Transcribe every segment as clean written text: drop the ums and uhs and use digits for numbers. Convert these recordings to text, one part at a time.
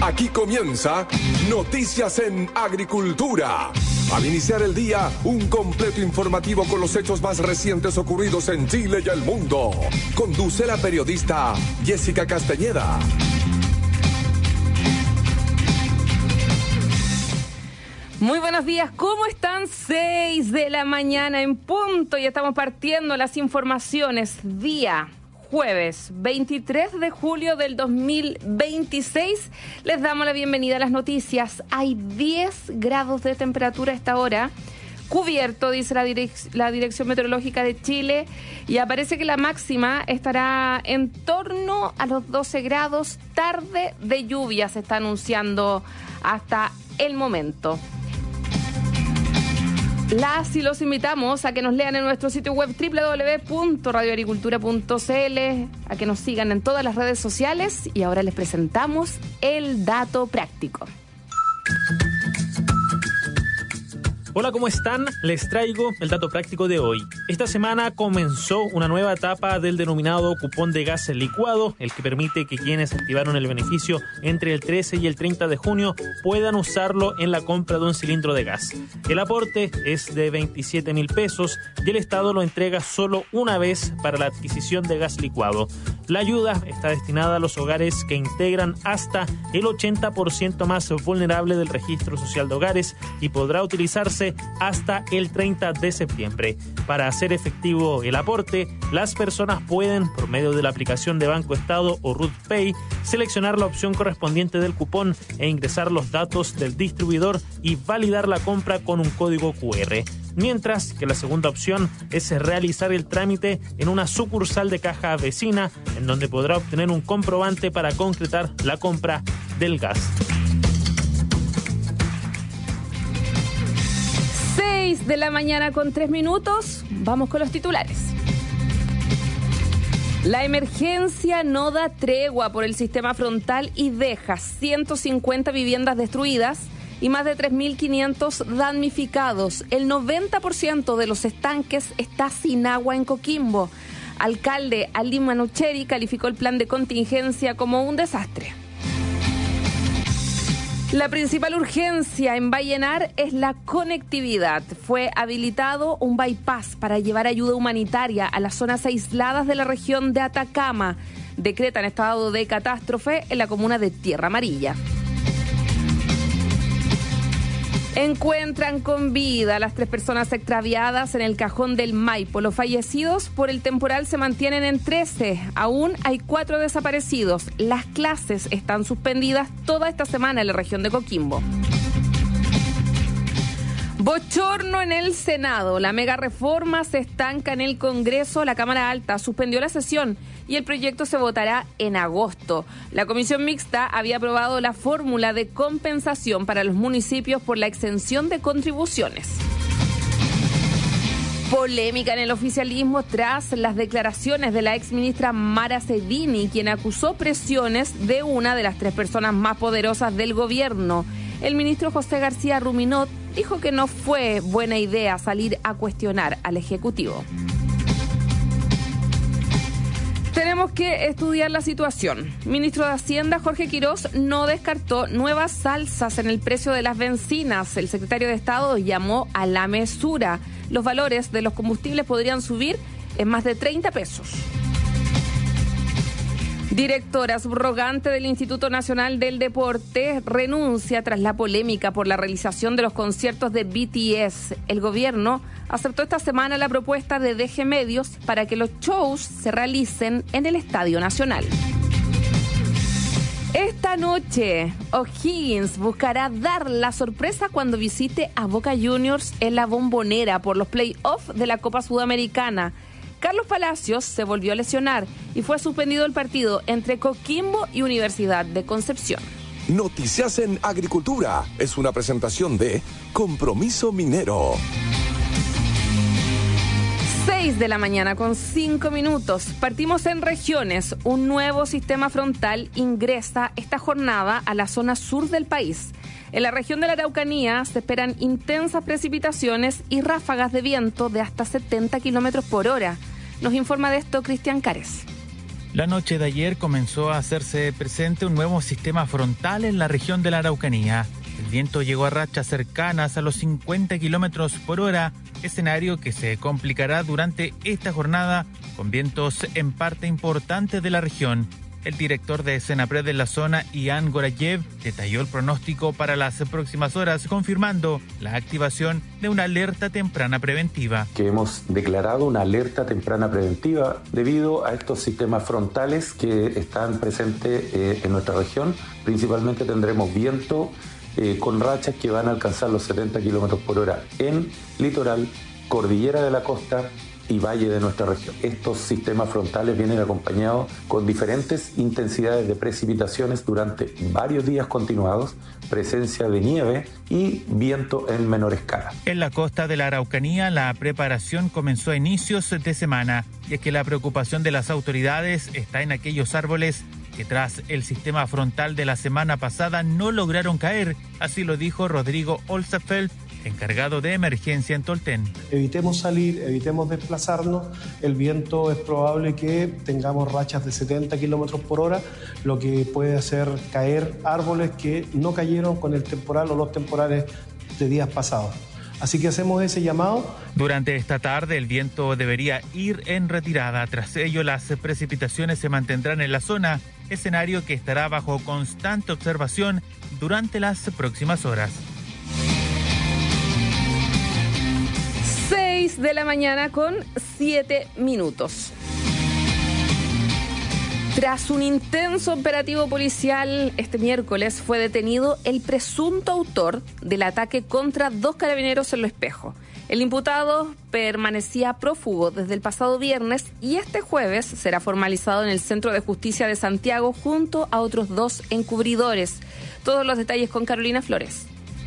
Aquí comienza Noticias en Agricultura. Al iniciar el día, un completo informativo con los hechos más recientes ocurridos en Chile y el mundo. Conduce la periodista Jessica Castañeda. Muy buenos días, ¿cómo están? 6 de la mañana en punto y estamos partiendo las informaciones día jueves 23 de julio del 2026. Les damos la bienvenida a las noticias. Hay 10 grados de temperatura a esta hora. Cubierto, dice la Dirección Meteorológica de Chile, y aparece que la máxima estará en torno a los 12 grados. Tarde de lluvia se está anunciando hasta el momento. Las y los invitamos a que nos lean en nuestro sitio web www.radioagricultura.cl, a que nos sigan en todas las redes sociales, y ahora les presentamos el dato práctico. Hola, ¿cómo están? Les traigo el dato práctico de hoy. Esta semana comenzó una nueva etapa del denominado cupón de gas licuado, el que permite que quienes activaron el beneficio entre el 13 y el 30 de junio puedan usarlo en la compra de un cilindro de gas. El aporte es de 27,000 pesos y el Estado lo entrega solo una vez para la adquisición de gas licuado. La ayuda está destinada a los hogares que integran hasta el 80% más vulnerable del Registro Social de Hogares y podrá utilizarse hasta el 30 de septiembre. Para hacer efectivo el aporte, las personas pueden, por medio de la aplicación de Banco Estado o RUT Pay, seleccionar la opción correspondiente del cupón e ingresar los datos del distribuidor y validar la compra con un código QR. Mientras que la segunda opción es realizar el trámite en una sucursal de caja vecina, en donde podrá obtener un comprobante para concretar la compra del gas. 6 de la mañana con 3 minutos. Vamos con los titulares. La emergencia no da tregua por el sistema frontal y deja 150 viviendas destruidas y más de 3.500 damnificados. El 90% de los estanques está sin agua en Coquimbo. Alcalde Aldi Manucheri calificó el plan de contingencia como un desastre. La principal urgencia en Vallenar es la conectividad. Fue habilitado un bypass para llevar ayuda humanitaria a las zonas aisladas de la región de Atacama. Decretan estado de catástrofe en la comuna de Tierra Amarilla. Encuentran con vida a las 3 personas extraviadas en el cajón del Maipo. Los fallecidos por el temporal se mantienen en 13. Aún hay 4 desaparecidos. Las clases están suspendidas toda esta semana en la región de Coquimbo. Bochorno en el Senado. La mega reforma se estanca en el Congreso. La Cámara Alta suspendió la sesión y el proyecto se votará en agosto. La comisión mixta había aprobado la fórmula de compensación para los municipios por la exención de contribuciones. Polémica en el oficialismo tras las declaraciones de la exministra Mara Sedini, quien acusó presiones de una de las 3 personas más poderosas del gobierno. El ministro José García Ruminot dijo que no fue buena idea salir a cuestionar al Ejecutivo. Tenemos que estudiar la situación. Ministro de Hacienda, Jorge Quirós, no descartó nuevas alzas en el precio de las bencinas. El secretario de Estado llamó a la mesura. Los valores de los combustibles podrían subir en más de 30 pesos. Directora subrogante del Instituto Nacional del Deporte renuncia tras la polémica por la realización de los conciertos de BTS. El gobierno aceptó esta semana la propuesta de DG Medios para que los shows se realicen en el Estadio Nacional. Esta noche, O'Higgins buscará dar la sorpresa cuando visite a Boca Juniors en la Bombonera por los playoffs de la Copa Sudamericana. Carlos Palacios se volvió a lesionar y fue suspendido el partido entre Coquimbo y Universidad de Concepción. Noticias en Agricultura es una presentación de Compromiso Minero. 6 de la mañana con 5 minutos. Partimos en regiones. Un nuevo sistema frontal ingresa esta jornada a la zona sur del país. En la región de la Araucanía se esperan intensas precipitaciones y ráfagas de viento de hasta 70 kilómetros por hora. Nos informa de esto Cristian Cares. La noche de ayer comenzó a hacerse presente un nuevo sistema frontal en la región de la Araucanía. El viento llegó a rachas cercanas a los 50 kilómetros por hora, escenario que se complicará durante esta jornada con vientos en parte importante de la región. El director de Senapred de la zona, Ian Gorayev, detalló el pronóstico para las próximas horas, confirmando la activación de una alerta temprana preventiva. Que hemos declarado una alerta temprana preventiva debido a estos sistemas frontales que están presentes en nuestra región. Principalmente tendremos viento con rachas que van a alcanzar los 70 kilómetros por hora en litoral, cordillera de la costa y valle de nuestra región. Estos sistemas frontales vienen acompañados con diferentes intensidades de precipitaciones durante varios días continuados, presencia de nieve y viento en menor escala. En la costa de la Araucanía, la preparación comenzó a inicios de semana, y es que la preocupación de las autoridades está en aquellos árboles que tras el sistema frontal de la semana pasada no lograron caer, así lo dijo Rodrigo Olsafeld, encargado de emergencia en Tolten. Evitemos salir, evitemos desplazarnos. El viento es probable que tengamos rachas de 70 kilómetros por hora, lo que puede hacer caer árboles que no cayeron con el temporal o los temporales de días pasados. Así que hacemos ese llamado. Durante esta tarde el viento debería ir en retirada. Tras ello, las precipitaciones se mantendrán en la zona, escenario que estará bajo constante observación durante las próximas horas. 6 de la mañana con 7 minutos. Tras un intenso operativo policial, este miércoles fue detenido el presunto autor del ataque contra 2 carabineros en Lo Espejo. El imputado permanecía prófugo desde el pasado viernes y este jueves será formalizado en el Centro de Justicia de Santiago junto a otros 2 encubridores. Todos los detalles con Carolina Flores.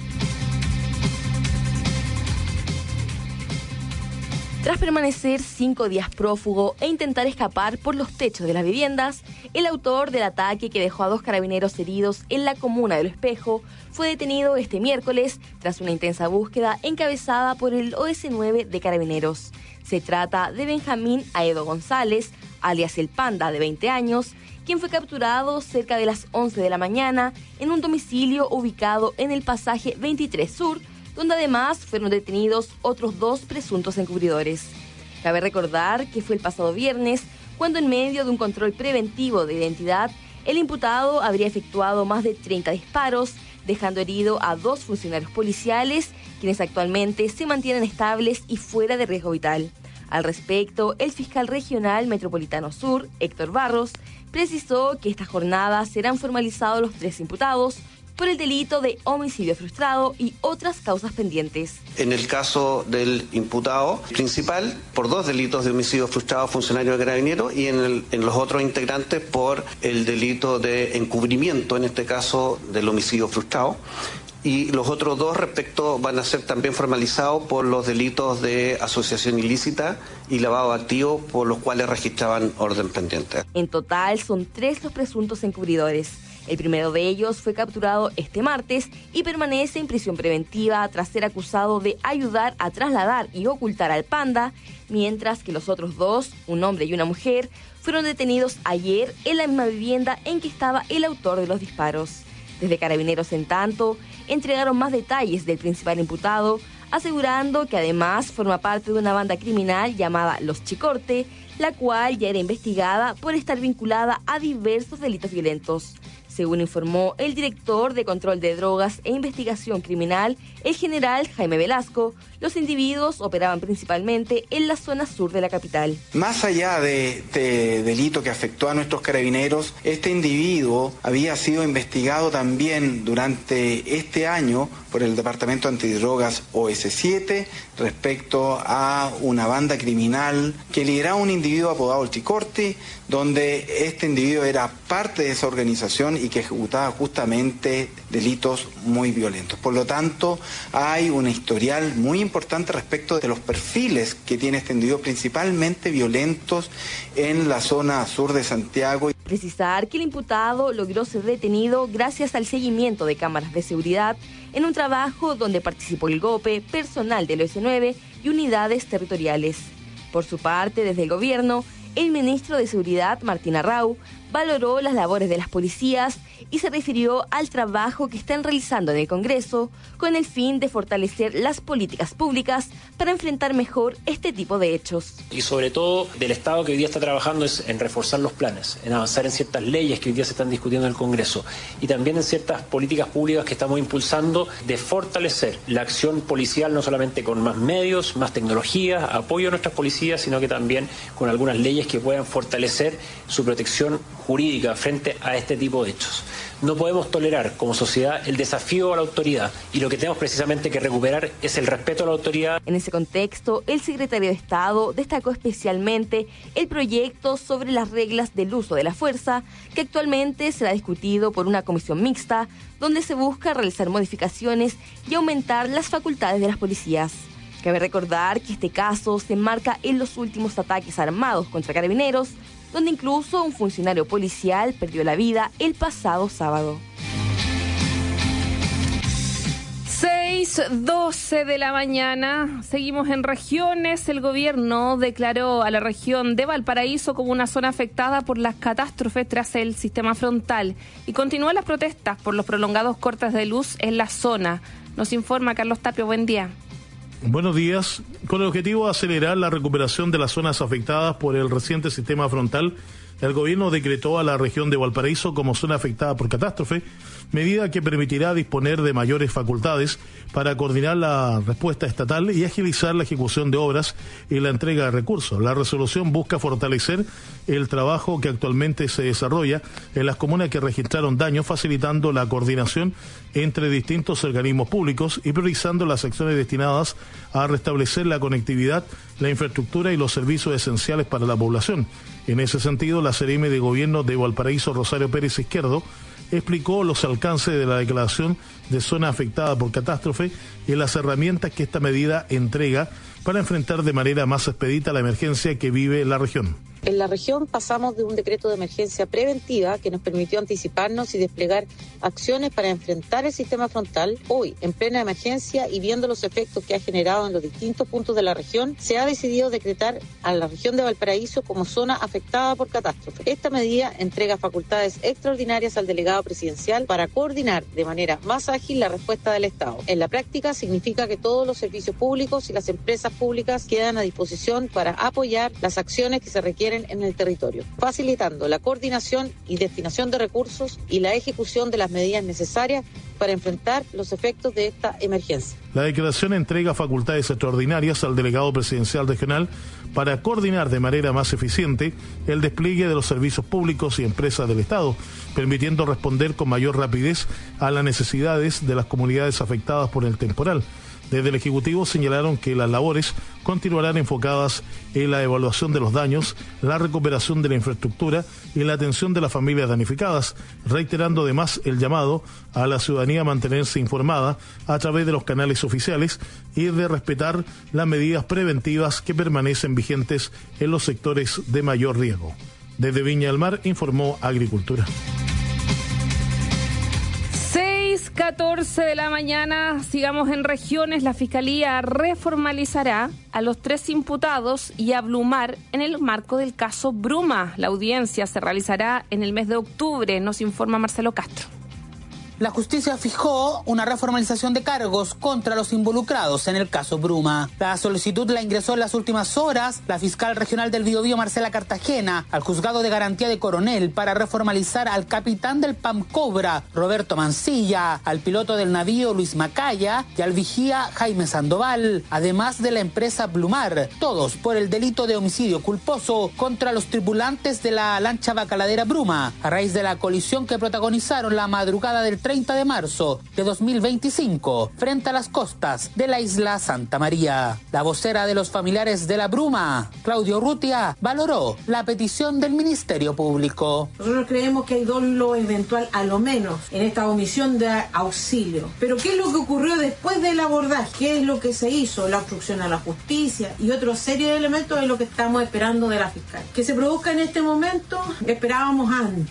Tras permanecer 5 días prófugo e intentar escapar por los techos de las viviendas, el autor del ataque que dejó a 2 carabineros heridos en la comuna de Lo Espejo fue detenido este miércoles tras una intensa búsqueda encabezada por el OS9 de Carabineros. Se trata de Benjamín Aedo González, alias El Panda, de 20 años, quien fue capturado cerca de las 11 de la mañana en un domicilio ubicado en el pasaje 23 Sur, donde además fueron detenidos otros 2 presuntos encubridores. Cabe recordar que fue el pasado viernes cuando en medio de un control preventivo de identidad, el imputado habría efectuado más de 30 disparos, dejando herido a 2 funcionarios policiales, quienes actualmente se mantienen estables y fuera de riesgo vital. Al respecto, el fiscal regional metropolitano sur, Héctor Barros, precisó que esta jornada serán formalizados los 3 imputados por el delito de homicidio frustrado y otras causas pendientes. En el caso del imputado principal, por 2 delitos de homicidio frustrado funcionario de Carabineros y en los otros integrantes por el delito de encubrimiento, en este caso del homicidio frustrado. Y los otros 2 respecto van a ser también formalizados por los delitos de asociación ilícita y lavado de activos por los cuales registraban orden pendiente. En total son 3 los presuntos encubridores. El primero de ellos fue capturado este martes y permanece en prisión preventiva tras ser acusado de ayudar a trasladar y ocultar al Panda, mientras que los otros 2, un hombre y una mujer, fueron detenidos ayer en la misma vivienda en que estaba el autor de los disparos. Desde Carabineros, en tanto, entregaron más detalles del principal imputado, asegurando que además forma parte de una banda criminal llamada Los Chicorte, la cual ya era investigada por estar vinculada a diversos delitos violentos. Según informó el director de Control de Drogas e Investigación Criminal, el general Jaime Velasco, los individuos operaban principalmente en la zona sur de la capital. Más allá de este delito que afectó a nuestros carabineros, este individuo había sido investigado también durante este año por el Departamento Antidrogas OS7 respecto a una banda criminal que lideraba un individuo apodado El Chicorte, donde este individuo era parte de esa organización y que ejecutaba justamente delitos muy violentos. Por lo tanto, hay un historial muy importante respecto de los perfiles que tiene este individuo, principalmente violentos en la zona sur de Santiago. Precisar que el imputado logró ser detenido gracias al seguimiento de cámaras de seguridad en un trabajo donde participó el GOPE, personal del OS9 y unidades territoriales. Por su parte, desde el gobierno, el ministro de Seguridad, Martín Arrau, valoró las labores de las policías y se refirió al trabajo que están realizando en el Congreso con el fin de fortalecer las políticas públicas para enfrentar mejor este tipo de hechos. Y sobre todo del Estado que hoy día está trabajando es en reforzar los planes, en avanzar en ciertas leyes que hoy día se están discutiendo en el Congreso y también en ciertas políticas públicas que estamos impulsando de fortalecer la acción policial, no solamente con más medios, más tecnología, apoyo a nuestras policías, sino que también con algunas leyes que puedan fortalecer su protección jurídica frente a este tipo de hechos. No podemos tolerar como sociedad el desafío a la autoridad y lo que tenemos precisamente que recuperar es el respeto a la autoridad. En ese contexto, el secretario de Estado destacó especialmente el proyecto sobre las reglas del uso de la fuerza, que actualmente será discutido por una comisión mixta, donde se busca realizar modificaciones y aumentar las facultades de las policías. Cabe recordar que este caso se enmarca en los últimos ataques armados contra carabineros, donde incluso un funcionario policial perdió la vida el pasado sábado. 6:12 de la mañana, seguimos en regiones. El gobierno declaró a la región de Valparaíso como una zona afectada por las catástrofes tras el sistema frontal y continúan las protestas por los prolongados cortes de luz en la zona. Nos informa Carlos Tapio, buen día. Buenos días. Con el objetivo de acelerar la recuperación de las zonas afectadas por el reciente sistema frontal, el gobierno decretó a la región de Valparaíso como zona afectada por catástrofe, medida que permitirá disponer de mayores facultades para coordinar la respuesta estatal y agilizar la ejecución de obras y la entrega de recursos. La resolución busca fortalecer el trabajo que actualmente se desarrolla en las comunas que registraron daños, facilitando la coordinación entre distintos organismos públicos y priorizando las acciones destinadas a restablecer la conectividad, la infraestructura y los servicios esenciales para la población. En ese sentido, la CEREMI de Gobierno de Valparaíso, Rosario Pérez Izquierdo, explicó los alcances de la declaración de zona afectada por catástrofe y las herramientas que esta medida entrega para enfrentar de manera más expedita la emergencia que vive la región. En la región pasamos de un decreto de emergencia preventiva que nos permitió anticiparnos y desplegar acciones para enfrentar el sistema frontal. Hoy, en plena emergencia y viendo los efectos que ha generado en los distintos puntos de la región, se ha decidido decretar a la región de Valparaíso como zona afectada por catástrofe. Esta medida entrega facultades extraordinarias al delegado presidencial para coordinar de manera más ágil la respuesta del Estado. En la práctica significa que todos los servicios públicos y las empresas públicas quedan a disposición para apoyar las acciones que se requieren en el territorio, facilitando la coordinación y destinación de recursos y la ejecución de las medidas necesarias para enfrentar los efectos de esta emergencia. La declaración entrega facultades extraordinarias al delegado presidencial regional para coordinar de manera más eficiente el despliegue de los servicios públicos y empresas del Estado, permitiendo responder con mayor rapidez a las necesidades de las comunidades afectadas por el temporal. Desde el Ejecutivo señalaron que las labores continuarán enfocadas en la evaluación de los daños, la recuperación de la infraestructura y la atención de las familias damnificadas, reiterando además el llamado a la ciudadanía a mantenerse informada a través de los canales oficiales y de respetar las medidas preventivas que permanecen vigentes en los sectores de mayor riesgo. Desde Viña del Mar informó Agricultura. 6:14 de la mañana, sigamos en regiones. La Fiscalía reformalizará a los 3 imputados y a Blumar en el marco del caso Bruma. La audiencia se realizará en el mes de octubre, nos informa Marcelo Castro. La justicia fijó una reformalización de cargos contra los involucrados en el caso Bruma. La solicitud la ingresó en las últimas horas la fiscal regional del Biobío, Marcela Cartagena, al juzgado de garantía de Coronel para reformalizar al capitán del PAM Cobra, Roberto Mancilla, al piloto del navío Luis Macaya y al vigía Jaime Sandoval, además de la empresa Blumar, todos por el delito de homicidio culposo contra los tripulantes de la lancha bacaladera Bruma, a raíz de la colisión que protagonizaron la madrugada del 30 de marzo de 2025 frente a las costas de la isla Santa María. La vocera de los familiares de la Bruma, Claudio Urrutia, valoró la petición del Ministerio Público. Nosotros creemos que hay dolo eventual a lo menos en esta omisión de auxilio. Pero ¿qué es lo que ocurrió después del abordaje? ¿Qué es lo que se hizo? La obstrucción a la justicia y otra serie de elementos es lo que estamos esperando de la fiscal. Que se produzca en este momento, esperábamos antes.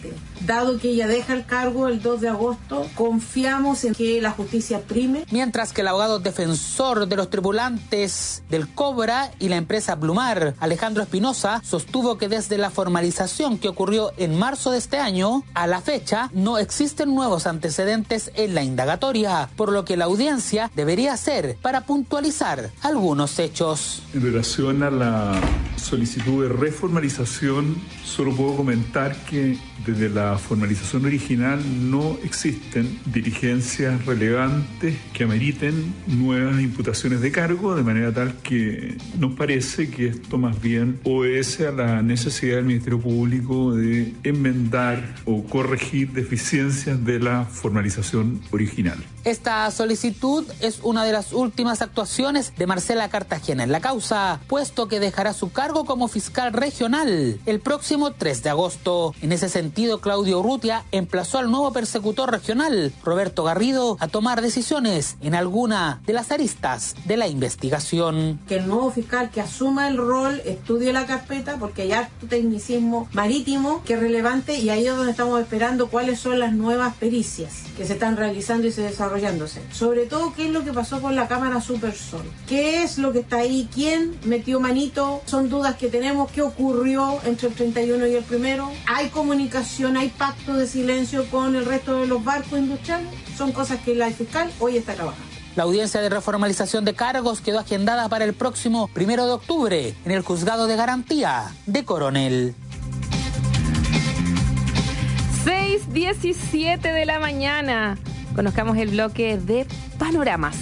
Dado que ella deja el cargo el 2 de agosto, confiamos en que la justicia prime. Mientras que el abogado defensor de los tripulantes del Cobra y la empresa Plumar, Alejandro Espinosa, sostuvo que desde la formalización que ocurrió en marzo de este año a la fecha no existen nuevos antecedentes en la indagatoria, por lo que la audiencia debería hacer para puntualizar algunos hechos. En relación a la solicitud de reformalización, solo puedo comentar que desde la formalización original no existen diligencias relevantes que ameriten nuevas imputaciones de cargo, de manera tal que nos parece que esto más bien obedece a la necesidad del Ministerio Público de enmendar o corregir deficiencias de la formalización original. Esta solicitud es una de las últimas actuaciones de Marcela Cartagena en la causa, puesto que dejará su cargo como fiscal regional el próximo 3 de agosto. En ese sentido, Claudio Urrutia emplazó al nuevo persecutor regional, Roberto Garrido, a tomar decisiones en alguna de las aristas de la investigación. Que el nuevo fiscal que asuma el rol estudie la carpeta, porque hay harto tecnicismo marítimo que es relevante, y ahí es donde estamos esperando cuáles son las nuevas pericias que se están realizando y se desarrollándose. Sobre todo, qué es lo que pasó con la cámara Supersol, qué es lo que está ahí, quién metió manito, son dudas que tenemos, qué ocurrió entre el 31 y el 1. Hay comunicación, hay pacto de silencio con el resto de los barcos industriales, son cosas que la fiscal hoy está trabajando. La audiencia de reformalización de cargos quedó agendada para el próximo 1 de octubre en el Juzgado de Garantía de Coronel. 6:17 de la mañana. Conozcamos el bloque de panoramas.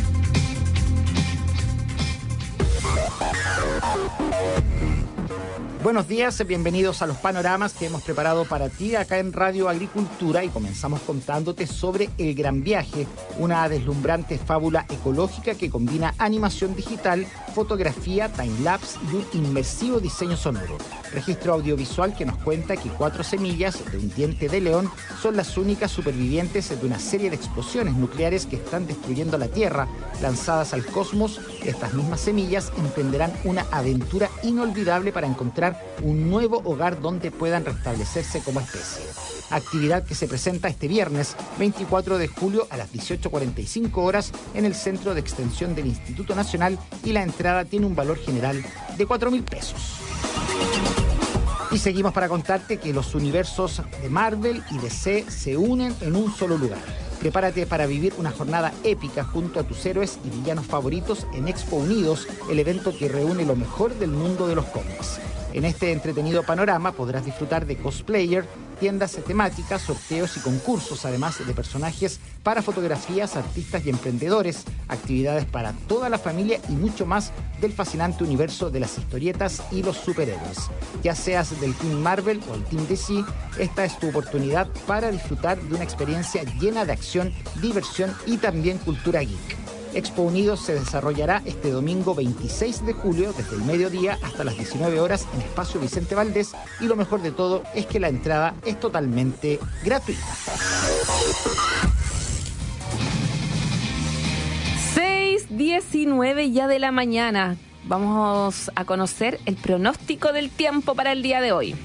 Buenos días, bienvenidos a los panoramas que hemos preparado para ti acá en Radio Agricultura, y comenzamos contándote sobre El Gran Viaje, una deslumbrante fábula ecológica que combina animación digital, fotografía, timelapse y un inmersivo diseño sonoro. Registro audiovisual que nos cuenta que 4 semillas de un diente de león son las únicas supervivientes de una serie de explosiones nucleares que están destruyendo la Tierra. Lanzadas al cosmos, estas mismas semillas emprenderán una aventura inolvidable para encontrar un nuevo hogar donde puedan restablecerse como especie. Actividad que se presenta este viernes 24 de julio a las 18:45 horas en el Centro de Extensión del Instituto Nacional, y la entrada tiene un valor general de 4.000 pesos. Y seguimos para contarte que los universos de Marvel y DC se unen en un solo lugar. Prepárate para vivir una jornada épica junto a tus héroes y villanos favoritos en Expo Unidos, el evento que reúne lo mejor del mundo de los cómics. En este entretenido panorama podrás disfrutar de cosplayer, tiendas temáticas, sorteos y concursos, además de personajes para fotografías, artistas y emprendedores, actividades para toda la familia y mucho más del fascinante universo de las historietas y los superhéroes. Ya seas del Team Marvel o el Team DC, esta es tu oportunidad para disfrutar de una experiencia llena de acción, diversión y también cultura geek. Expo Unidos se desarrollará este domingo 26 de julio desde el mediodía hasta las 19 horas en Espacio Vicente Valdés, y lo mejor de todo es que la entrada es totalmente gratuita. 6:19 ya de la mañana. Vamos a conocer el pronóstico del tiempo para el día de hoy.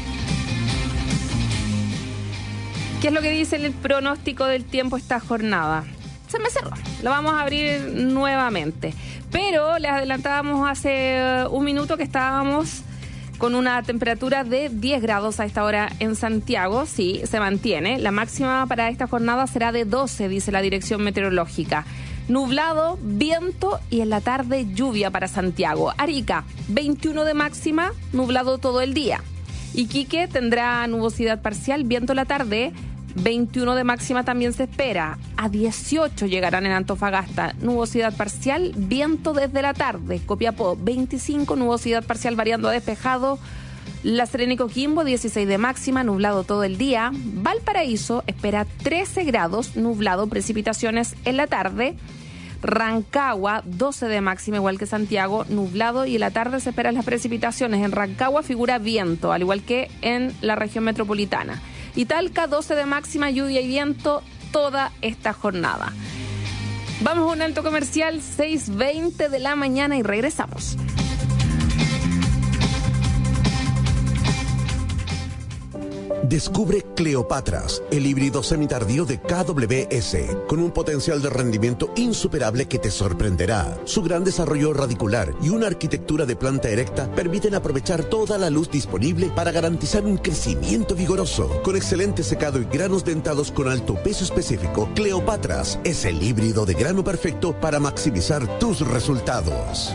¿Qué es lo que dice el pronóstico del tiempo esta jornada? Se me cerró, lo vamos a abrir nuevamente, pero les adelantábamos hace un minuto que estábamos con una temperatura de 10 grados a esta hora en Santiago. Sí, se mantiene, la máxima para esta jornada será de 12, dice la dirección meteorológica. Nublado, viento y en la tarde lluvia para Santiago. Arica, 21 de máxima, nublado todo el día. Iquique tendrá nubosidad parcial, viento en la tarde, 21 de máxima también se espera. A 18 llegarán en Antofagasta, nubosidad parcial, viento desde la tarde. Copiapó, 25, nubosidad parcial variando a despejado. La Serena y Coquimbo, 16 de máxima, nublado todo el día. Valparaíso espera 13 grados, nublado, precipitaciones en la tarde. Rancagua, 12 de máxima, igual que Santiago, nublado, y en la tarde se esperan las precipitaciones. En Rancagua figura viento, al igual que en la región metropolitana. Y Talca, 12 de máxima, lluvia y viento toda esta jornada. Vamos a un alto comercial, 6:20 de la mañana, y regresamos. Descubre Cleopatras, el híbrido semitardío de KWS, con un potencial de rendimiento insuperable que te sorprenderá. Su gran desarrollo radicular y una arquitectura de planta erecta permiten aprovechar toda la luz disponible para garantizar un crecimiento vigoroso. Con excelente secado y granos dentados con alto peso específico, Cleopatras es el híbrido de grano perfecto para maximizar tus resultados.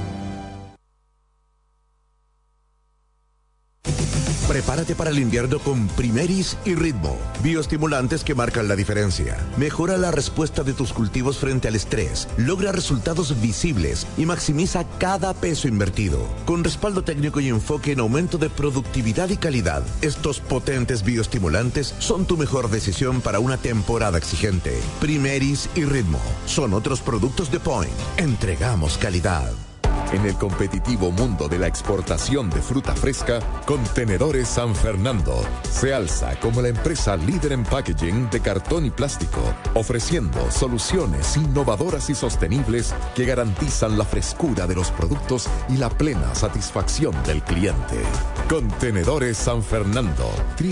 Prepárate para el invierno con Primeris y Ritmo, bioestimulantes que marcan la diferencia. Mejora la respuesta de tus cultivos frente al estrés, logra resultados visibles y maximiza cada peso invertido. Con respaldo técnico y enfoque en aumento de productividad y calidad, estos potentes bioestimulantes son tu mejor decisión para una temporada exigente. Primeris y Ritmo son otros productos de Point. Entregamos calidad. En el competitivo mundo de la exportación de fruta fresca, Contenedores San Fernando se alza como la empresa líder en packaging de cartón y plástico, ofreciendo soluciones innovadoras y sostenibles que garantizan la frescura de los productos y la plena satisfacción del cliente. Contenedores San Fernando,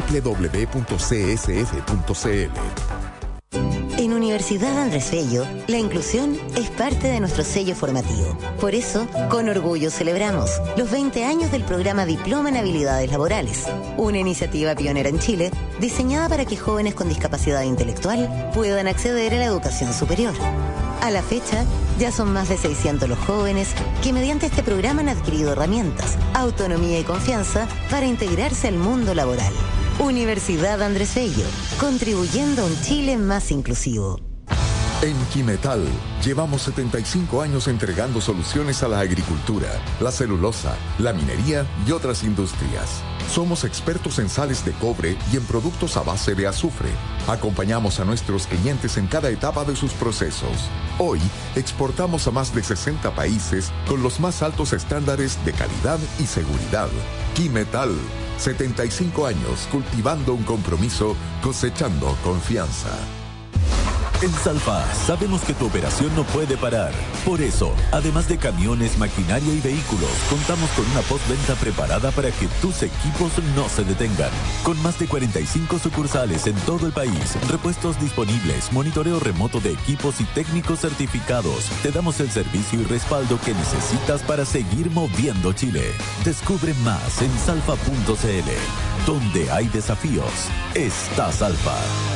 www.csf.cl. En Universidad Andrés Bello, la inclusión es parte de nuestro sello formativo. Por eso, con orgullo celebramos los 20 años del programa Diploma en Habilidades Laborales, una iniciativa pionera en Chile diseñada para que jóvenes con discapacidad intelectual puedan acceder a la educación superior. A la fecha, ya son más de 600 los jóvenes que mediante este programa han adquirido herramientas, autonomía y confianza para integrarse al mundo laboral. Universidad Andrés Bello, contribuyendo a un Chile más inclusivo. En Quimetal, llevamos 75 años entregando soluciones a la agricultura, la celulosa, la minería y otras industrias. Somos expertos en sales de cobre y en productos a base de azufre. Acompañamos a nuestros clientes en cada etapa de sus procesos. Hoy, exportamos a más de 60 países con los más altos estándares de calidad y seguridad. Quimetal, 75 años cultivando un compromiso, cosechando confianza. En Salfa sabemos que tu operación no puede parar. Por eso, además de camiones, maquinaria y vehículos, contamos con una postventa preparada para que tus equipos no se detengan. Con más de 45 sucursales en todo el país, repuestos disponibles, monitoreo remoto de equipos y técnicos certificados, te damos el servicio y respaldo que necesitas para seguir moviendo Chile. Descubre más en salfa.cl. Donde hay desafíos, está Salfa.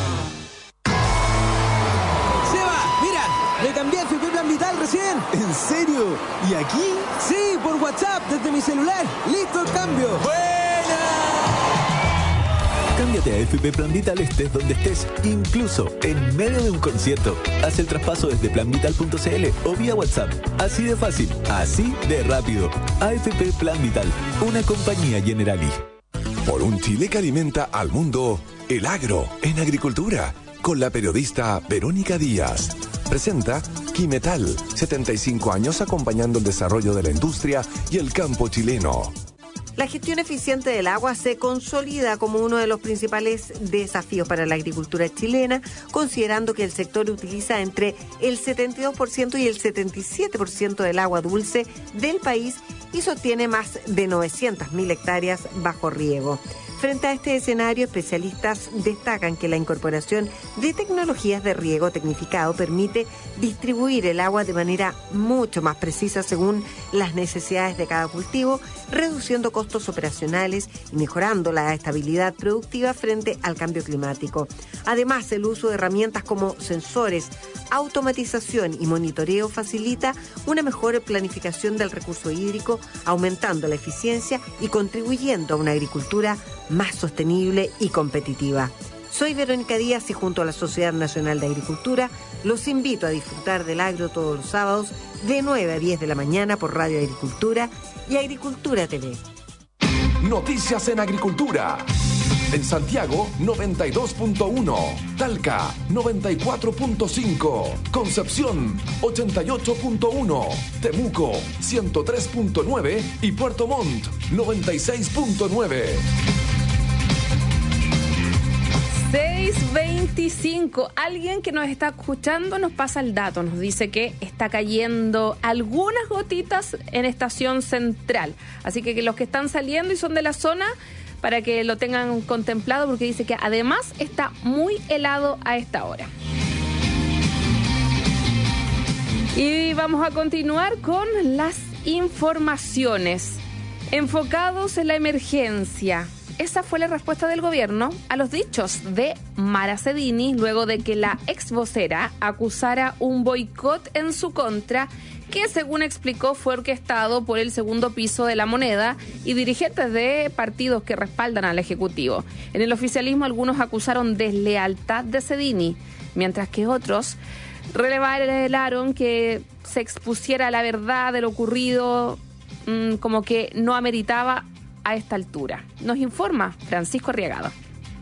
Me cambié a FP Plan Vital recién. ¿En serio? ¿Y aquí? Sí, por WhatsApp, desde mi celular. ¡Listo el cambio! ¡Buena! Cámbiate a FP Plan Vital estés donde estés, incluso en medio de un concierto. Haz el traspaso desde planvital.cl o vía WhatsApp. Así de fácil, así de rápido. AFP Plan Vital, una compañía Generali. Por un Chile que alimenta al mundo, el agro en agricultura, con la periodista Verónica Díaz. Presenta Quimetal, 75 años acompañando el desarrollo de la industria y el campo chileno. La gestión eficiente del agua se consolida como uno de los principales desafíos para la agricultura chilena, considerando que el sector utiliza entre el 72% y el 77% del agua dulce del país y sostiene más de 900.000 hectáreas bajo riego. Frente a este escenario, especialistas destacan que la incorporación de tecnologías de riego tecnificado permite distribuir el agua de manera mucho más precisa según las necesidades de cada cultivo, reduciendo costos operacionales y mejorando la estabilidad productiva frente al cambio climático. Además, el uso de herramientas como sensores, automatización y monitoreo facilita una mejor planificación del recurso hídrico, aumentando la eficiencia y contribuyendo a una agricultura más sostenible y competitiva. Soy Verónica Díaz y junto a la Sociedad Nacional de Agricultura los invito a disfrutar del agro todos los sábados de 9 a 10 de la mañana por Radio Agricultura y Agricultura TV. Noticias en agricultura. En Santiago, 92.1. Talca, 94.5. Concepción, 88.1. Temuco, 103.9. Y Puerto Montt, 96.9. 6:25. Alguien que nos está escuchando nos pasa el dato. Nos dice que está cayendo algunas gotitas en Estación Central. Así que los que están saliendo y son de la zona, para que lo tengan contemplado, porque dice que además está muy helado a esta hora. Y vamos a continuar con las informaciones. Enfocados en la emergencia. Esa fue la respuesta del gobierno a los dichos de Mara Cedini luego de que la ex vocera acusara un boicot en su contra que, según explicó, fue orquestado por el segundo piso de La Moneda y dirigentes de partidos que respaldan al Ejecutivo. En el oficialismo algunos acusaron deslealtad de Cedini, mientras que otros revelaron que se expusiera la verdad de lo ocurrido, como que no ameritaba a esta altura. Nos informa Francisco Arriagada.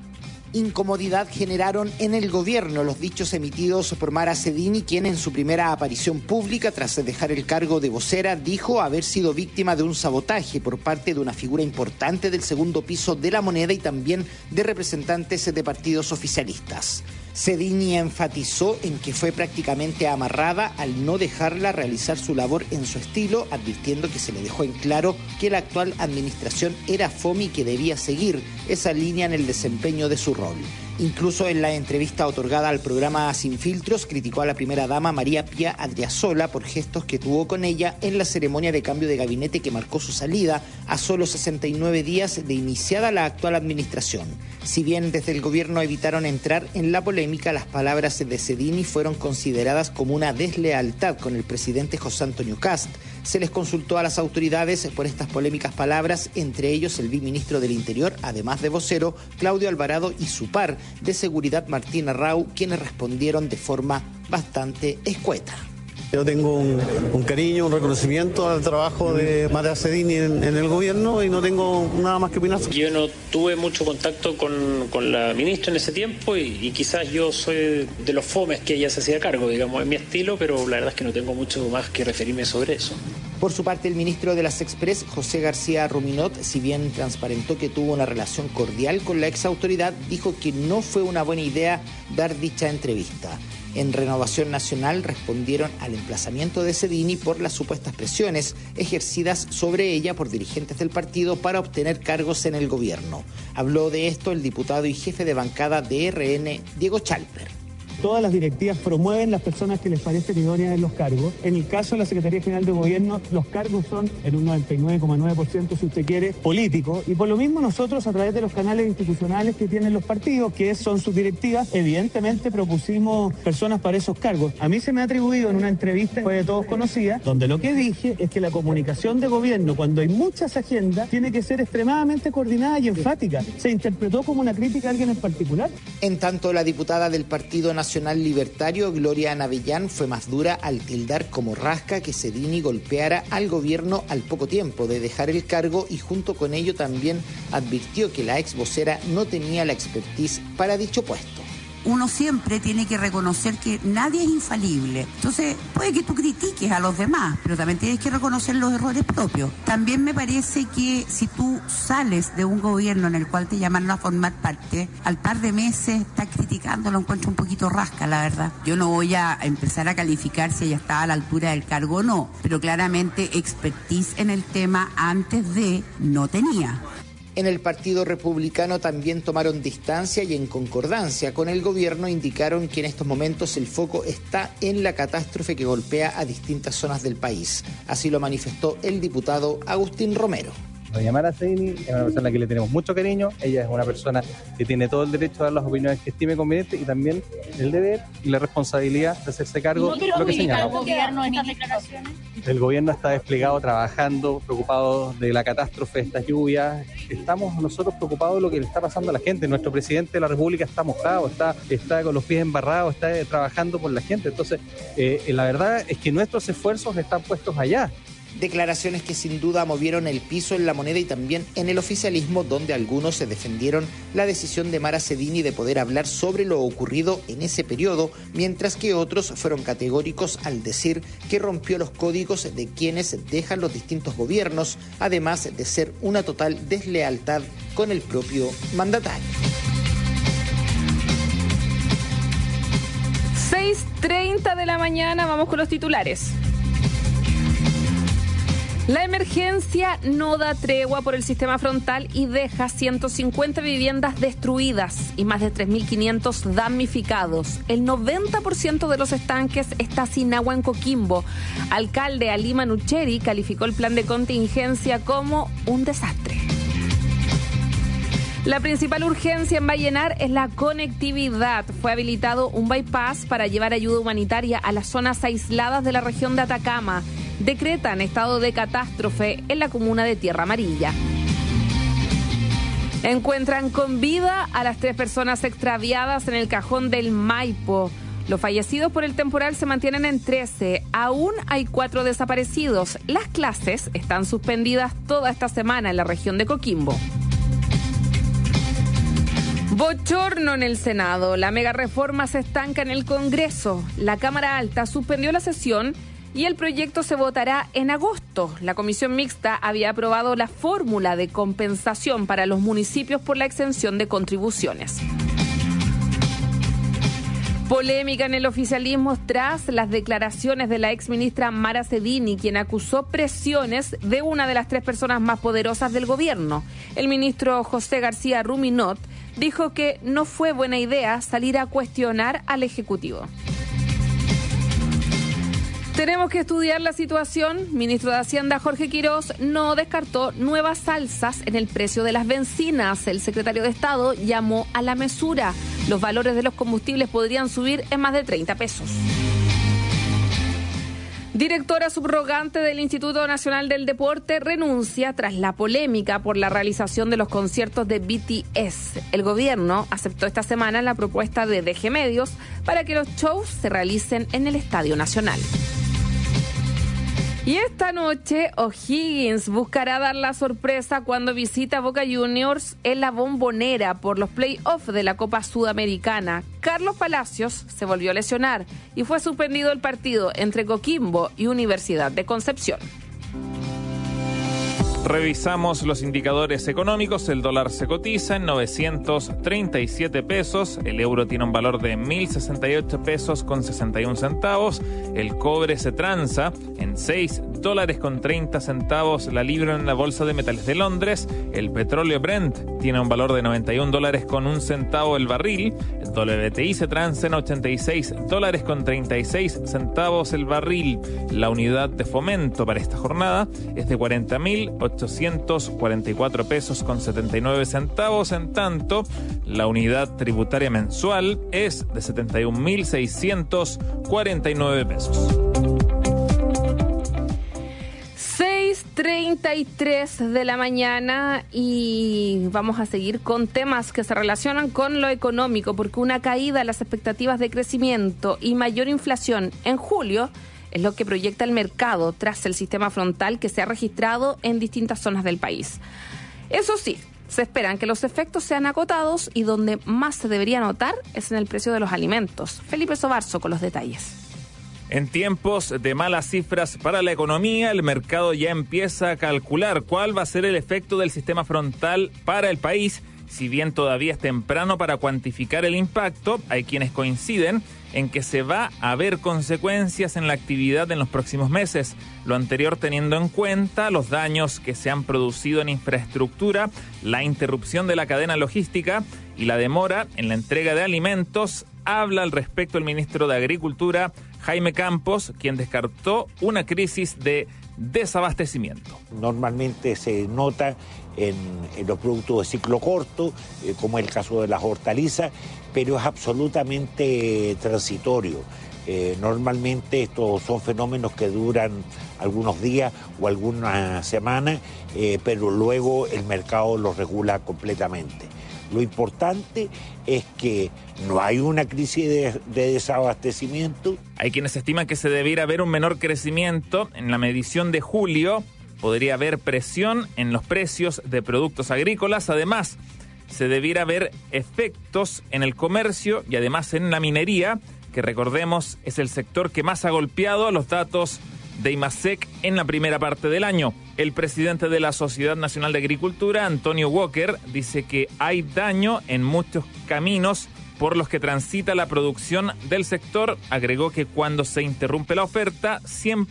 Incomodidad generaron en el gobierno los dichos emitidos por Mara Cedini, quien en su primera aparición pública tras dejar el cargo de vocera dijo haber sido víctima de un sabotaje por parte de una figura importante del segundo piso de La Moneda y también de representantes de partidos oficialistas. Cedini enfatizó en que fue prácticamente amarrada al no dejarla realizar su labor en su estilo, advirtiendo que se le dejó en claro que la actual administración era fome y que debía seguir esa línea en el desempeño de su rol. Incluso en la entrevista otorgada al programa Sin Filtros, criticó a la primera dama María Pía Adriasola por gestos que tuvo con ella en la ceremonia de cambio de gabinete que marcó su salida a solo 69 días de iniciada la actual administración. Si bien desde el gobierno evitaron entrar en la polémica, las palabras de Cedini fueron consideradas como una deslealtad con el presidente José Antonio Kast. Se les consultó a las autoridades por estas polémicas palabras, entre ellos el viceministro del Interior, además de vocero, Claudio Alvarado, y su par de seguridad, Martín Arrau, quienes respondieron de forma bastante escueta. Yo tengo un cariño, un reconocimiento al trabajo de Mara Cedini en el gobierno y no tengo nada más que opinar. Yo no tuve mucho contacto con la ministra en ese tiempo y quizás yo soy de los fomes que ella se hacía cargo, digamos, en mi estilo, pero la verdad es que no tengo mucho más que referirme sobre eso. Por su parte, el ministro de las Express, José García Ruminot, si bien transparentó que tuvo una relación cordial con la exautoridad, dijo que no fue una buena idea dar dicha entrevista. En Renovación Nacional respondieron al emplazamiento de Cedini por las supuestas presiones ejercidas sobre ella por dirigentes del partido para obtener cargos en el gobierno. Habló de esto el diputado y jefe de bancada de RN, Diego Chalper. Todas las directivas promueven las personas que les parecen idóneas en los cargos. En el caso de la Secretaría General de Gobierno, los cargos son en un 99,9%, si usted quiere, políticos. Y por lo mismo nosotros, a través de los canales institucionales que tienen los partidos, que son sus directivas, evidentemente propusimos personas para esos cargos. A mí se me ha atribuido en una entrevista, fue de todos conocida, donde lo que dije es que la comunicación de gobierno, cuando hay muchas agendas, tiene que ser extremadamente coordinada y enfática. ¿Se interpretó como una crítica a alguien en particular? En tanto, la diputada del Partido Nacional Libertario, Gloria Navellán, fue más dura al tildar como rasca que Cedini golpeara al gobierno al poco tiempo de dejar el cargo y junto con ello también advirtió que la ex vocera no tenía la expertise para dicho puesto. Uno siempre tiene que reconocer que nadie es infalible. Entonces, puede que tú critiques a los demás, pero también tienes que reconocer los errores propios. También me parece que si tú sales de un gobierno en el cual te llamaron a formar parte, al par de meses estás criticando, lo encuentro un poquito rasca, la verdad. Yo no voy a empezar a calificar si ella está a la altura del cargo o no, pero claramente expertise en el tema antes de no tenía. En el Partido Republicano también tomaron distancia y en concordancia con el gobierno indicaron que en estos momentos el foco está en la catástrofe que golpea a distintas zonas del país. Así lo manifestó el diputado Agustín Romero. Doña Mara Cedini es una persona a la que le tenemos mucho cariño, ella es una persona que tiene todo el derecho a dar las opiniones que estime convenientes y también el deber y la responsabilidad de hacerse cargo de lo que señala. El gobierno está desplegado, trabajando, preocupado de la catástrofe de estas lluvias. Estamos nosotros preocupados de lo que le está pasando a la gente. Nuestro presidente de la República está mojado, está con los pies embarrados, está trabajando por la gente. Entonces, la verdad es que nuestros esfuerzos están puestos allá. Declaraciones que sin duda movieron el piso en La Moneda y también en el oficialismo, donde algunos se defendieron la decisión de Mara Cedini de poder hablar sobre lo ocurrido en ese periodo, mientras que otros fueron categóricos al decir que rompió los códigos de quienes dejan los distintos gobiernos, además de ser una total deslealtad con el propio mandatario. 6:30 de la mañana, vamos con los titulares. La emergencia no da tregua por el sistema frontal y deja 150 viviendas destruidas y más de 3.500 damnificados. El 90% de los estanques está sin agua en Coquimbo. Alcalde Alima Nucheri calificó el plan de contingencia como un desastre. La principal urgencia en Vallenar es la conectividad. Fue habilitado un bypass para llevar ayuda humanitaria a las zonas aisladas de la región de Atacama. Decretan estado de catástrofe en la comuna de Tierra Amarilla. Encuentran con vida a las 3 personas extraviadas en el cajón del Maipo. Los fallecidos por el temporal se mantienen en 13. Aún hay 4 desaparecidos. Las clases están suspendidas toda esta semana en la región de Coquimbo. Bochorno en el Senado. La megareforma se estanca en el Congreso. La Cámara Alta suspendió la sesión y el proyecto se votará en agosto. La comisión mixta había aprobado la fórmula de compensación para los municipios por la exención de contribuciones. Polémica en el oficialismo tras las declaraciones de la exministra Mara Cedini, quien acusó presiones de una de las 3 personas más poderosas del gobierno. El ministro José García Ruminot dijo que no fue buena idea salir a cuestionar al Ejecutivo. Tenemos que estudiar la situación. Ministro de Hacienda Jorge Quirós no descartó nuevas alzas en el precio de las bencinas. El secretario de Estado llamó a la mesura. Los valores de los combustibles podrían subir en más de 30 pesos. Directora subrogante del Instituto Nacional del Deporte renuncia tras la polémica por la realización de los conciertos de BTS. El gobierno aceptó esta semana la propuesta de DG Medios para que los shows se realicen en el Estadio Nacional. Y esta noche O'Higgins buscará dar la sorpresa cuando visita Boca Juniors en la Bombonera por los play-offs de la Copa Sudamericana. Carlos Palacios se volvió a lesionar y fue suspendido el partido entre Coquimbo y Universidad de Concepción. Revisamos los indicadores económicos. El dólar se cotiza en 937 pesos. El euro tiene un valor de 1.068 pesos con 61 centavos. El cobre se transa en $6.30 la libra en la bolsa de metales de Londres. El petróleo Brent tiene un valor de $91 con 1 centavo el barril. El WTI se transa en $86 con 36 centavos el barril. La unidad de fomento para esta jornada es de 40.844 pesos con 79 centavos. En tanto, la unidad tributaria mensual es de 71.649 pesos. 6:33 de la mañana y vamos a seguir con temas que se relacionan con lo económico, porque una caída en las expectativas de crecimiento y mayor inflación en julio es lo que proyecta el mercado tras el sistema frontal que se ha registrado en distintas zonas del país. Eso sí, se esperan que los efectos sean acotados y donde más se debería notar es en el precio de los alimentos. Felipe Sobarzo con los detalles. En tiempos de malas cifras para la economía, el mercado ya empieza a calcular cuál va a ser el efecto del sistema frontal para el país. Si bien todavía es temprano para cuantificar el impacto, hay quienes coinciden en que se va a ver consecuencias en la actividad en los próximos meses. Lo anterior teniendo en cuenta los daños que se han producido en infraestructura, la interrupción de la cadena logística y la demora en la entrega de alimentos. Habla al respecto el ministro de Agricultura, Jaime Campos, quien descartó una crisis de desabastecimiento. Normalmente se nota en los productos de ciclo corto, como es el caso de las hortalizas, pero es absolutamente transitorio. Normalmente estos son fenómenos que duran algunos días o algunas semanas, pero luego el mercado los regula completamente. Lo importante es que no hay una crisis de desabastecimiento. Hay quienes estiman que se debiera haber un menor crecimiento. En la medición de julio podría haber presión en los precios de productos agrícolas. Además, se debiera haber efectos en el comercio y además en la minería, que recordemos es el sector que más ha golpeado los datos de IMASEC en la primera parte del año. El presidente de la Sociedad Nacional de Agricultura, Antonio Walker, dice que hay daño en muchos caminos por los que transita la producción del sector. Agregó que cuando se interrumpe la oferta, siempre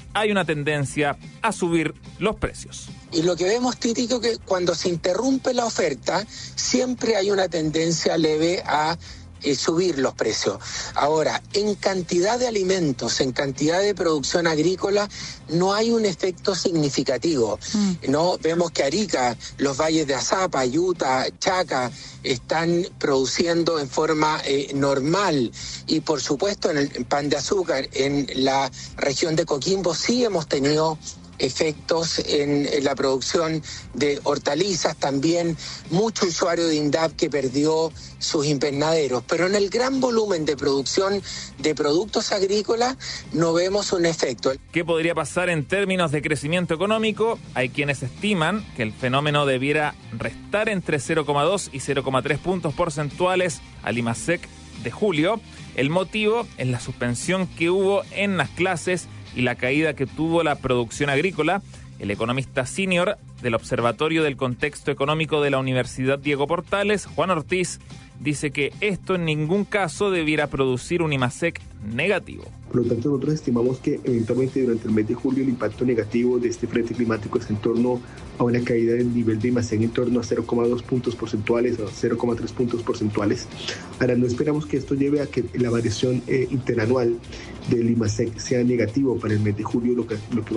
hay una tendencia a subir los precios. Y lo que vemos, Títico, que cuando se interrumpe la oferta, siempre hay una tendencia leve a subir los precios. Ahora, en cantidad de alimentos, en cantidad de producción agrícola, no hay un efecto significativo. No vemos que Arica, los valles de Azapa, Yuta, Chaca están produciendo en forma normal, y por supuesto en el pan de azúcar en la región de Coquimbo sí hemos tenido efectos en la producción de hortalizas, también mucho usuario de INDAP que perdió sus invernaderos, pero en el gran volumen de producción de productos agrícolas no vemos un efecto. ¿Qué podría pasar en términos de crecimiento económico? Hay quienes estiman que el fenómeno debiera restar entre 0,2 y 0,3 puntos porcentuales al IMASEC de julio. El motivo es la suspensión que hubo en las clases y la caída que tuvo la producción agrícola. El economista senior del Observatorio del Contexto Económico de la Universidad Diego Portales, Juan Ortiz, dice que esto en ningún caso debiera producir un IMASEC negativo. Por lo tanto, nosotros estimamos que eventualmente durante el mes de julio el impacto negativo de este frente climático es en torno a una caída del nivel de IMASEC en torno a 0,2 puntos porcentuales o 0,3 puntos porcentuales. Ahora, no esperamos que esto lleve a que la variación interanual del IMASEC sea negativo para el mes de julio. Lo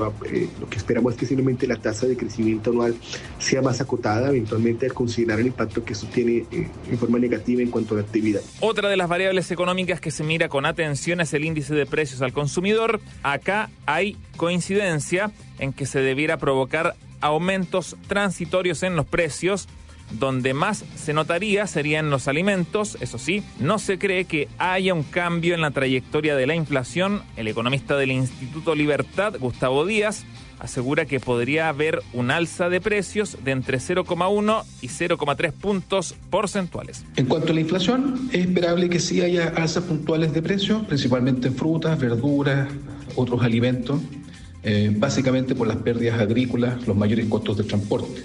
que esperamos es que simplemente la tasa de crecimiento anual sea más acotada, eventualmente al considerar el impacto que esto tiene en forma negativa en cuanto a la actividad. Otra de las variables económicas que se mira con atención es el índice de precios al consumidor. Acá hay coincidencia en que se debiera provocar aumentos transitorios en los precios. Donde más se notaría sería en los alimentos. Eso sí, no se cree que haya un cambio en la trayectoria de la inflación. El economista del Instituto Libertad, Gustavo Díaz, asegura que podría haber un alza de precios de entre 0,1 y 0,3 puntos porcentuales. En cuanto a la inflación, es esperable que sí haya alzas puntuales de precios, principalmente en frutas, verduras, otros alimentos, básicamente por las pérdidas agrícolas, los mayores costos de transporte.